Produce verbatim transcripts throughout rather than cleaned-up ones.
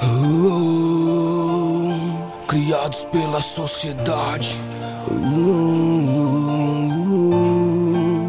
Oh, criados pela sociedade. Oh,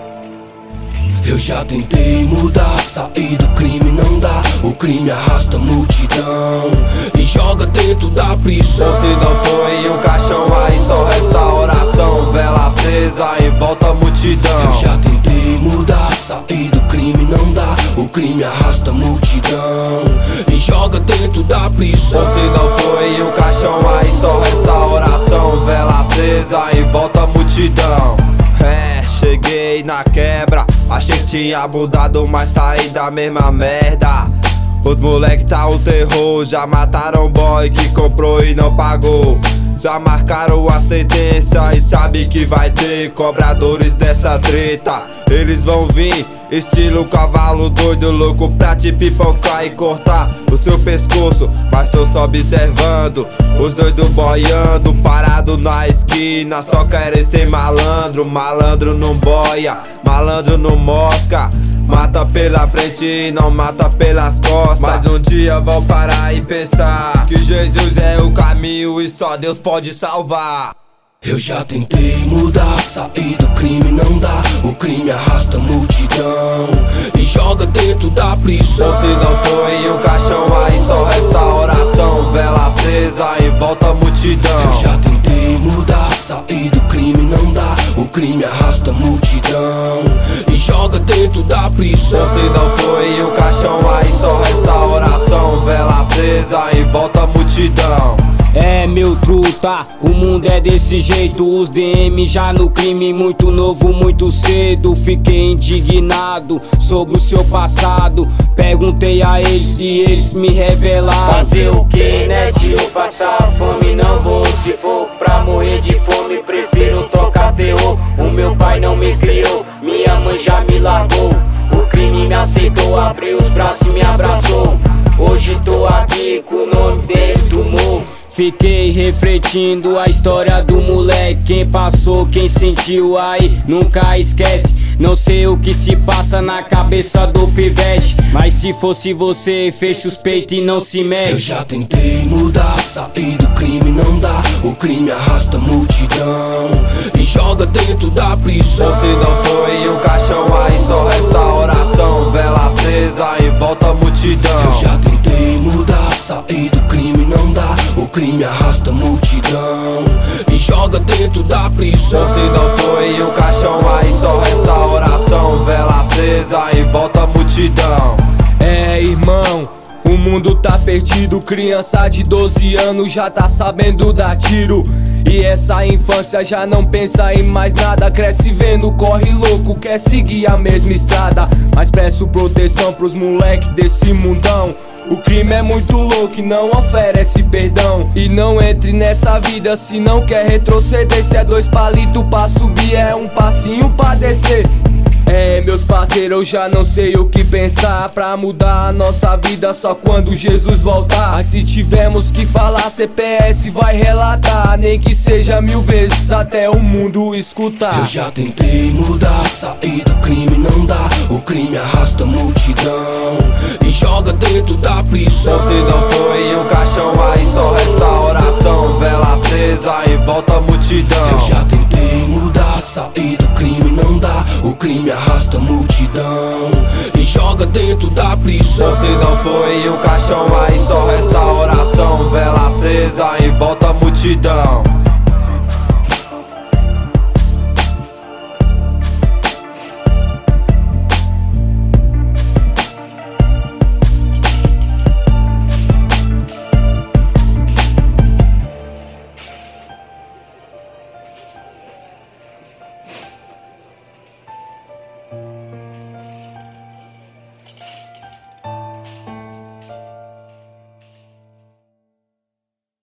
eu já tentei mudar, sair do crime não dá. O crime arrasta a multidão e joga dentro da prisão. Se não foi um caixão, aí só resta oração. Vela acesa em volta à multidão. Eu já tentei mudar, sair do crime não dá. O crime arrasta a multidão e joga dentro da prisão. Se não foi um caixão, aí só resta oração. Vela acesa em volta à multidão. É, cheguei na quebra. Achei que tinha mudado, mas tá ainda a mesma merda. Os moleque tá o terror. Já mataram o boy que comprou e não pagou. Já marcaram a sentença e sabe que vai ter cobradores dessa treta. Eles vão vir estilo cavalo doido, louco pra te pipocar e cortar o seu pescoço. Mas tô só observando os doidos boiando, parado na esquina, só querem ser malandro. Malandro não boia, malandro não mosca. Mata pela frente e não mata pelas costas. Mas um dia vão parar e pensar que Jesus é o caminho e só Deus pode salvar. Eu já tentei mudar, sair do crime não dá. O crime arrasta a multidão e joga dentro da prisão. Se não foi um caixão, aí só resta oração. Vela acesa em volta à multidão. Eu já tentei mudar, sair do crime não dá. O crime arrasta a multidão e joga dentro da prisão. Se não foi um caixão, aí só resta oração. Vela acesa em volta à multidão. É, meu truta, o mundo é desse jeito. Os D M já no crime, muito novo, muito cedo. Fiquei indignado sobre o seu passado. Perguntei a eles e eles me revelaram. Fazer o que, né, tio? Passar fome, não vou. Se for pra morrer de fome, prefiro tocar terror. O meu pai não me criou, minha mãe já me largou. O crime me aceitou, abriu os braços e me abraçou. Hoje tô aqui com o nome dele do morro. Fiquei refletindo a história do moleque. Quem passou, quem sentiu aí, nunca esquece. Não sei o que se passa na cabeça do pivete, mas se fosse você, fecha os peitos e não se mexe. Eu já tentei mudar, sair do crime não dá. O crime arrasta a multidão e joga dentro da prisão. Se não foi um caixão, aí só resta oração. Vela acesa em volta à multidão. Eu já tentei mudar, sair do crime não dá. O crime arrasta a multidão e joga dentro da prisão. Se não foi um caixão, aí só resta oração. Vela acesa em volta à multidão. É, irmão, o mundo tá perdido. Criança de doze anos já tá sabendo dar tiro. E essa infância já não pensa em mais nada. Cresce vendo, corre louco, quer seguir a mesma estrada. Mas peço proteção pros moleque desse mundão. O crime é muito louco e não oferece perdão. E não entre nessa vida se não quer retroceder. Se é dois palitos pra subir, é um passinho pra descer. É, meus parceiros, eu já não sei o que pensar. Pra mudar a nossa vida só quando Jesus voltar. Mas se tivermos que falar, C P S vai relatar. Nem que seja mil vezes até o mundo escutar. Eu já tentei mudar, sair do crime não dá. O crime arrasta a multidão e joga dentro da prisão. Se não foi um caixão, aí só resta oração. Vela acesa em volta à multidão. Eu já tentei mudar, sair do crime não dá. O crime arrasta a multidão e joga dentro da prisão. Se não foi um caixão, aí só resta oração. Vela acesa em volta à multidão.